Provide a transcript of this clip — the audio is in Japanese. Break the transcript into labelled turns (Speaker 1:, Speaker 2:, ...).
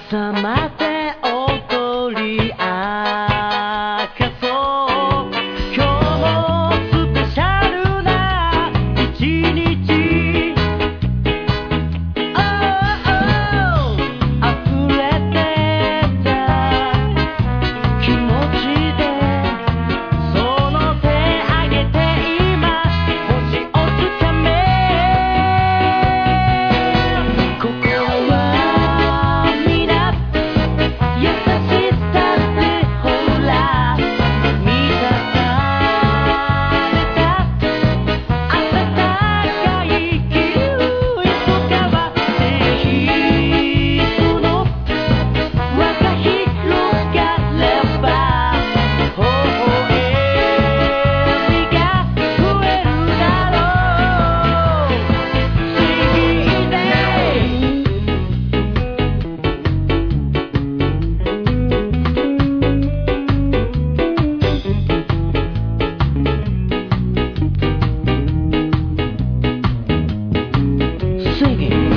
Speaker 1: 朝まで踊り明かそう。今日もスペシャルな一日。Oh, oh 溢れてた気持ちでその手あげて今星をつかめ。心は皆優しさでほら満たされた温かい気流。いつかは人の輪が広がれば微笑みが増えるだろう。Singing day Singing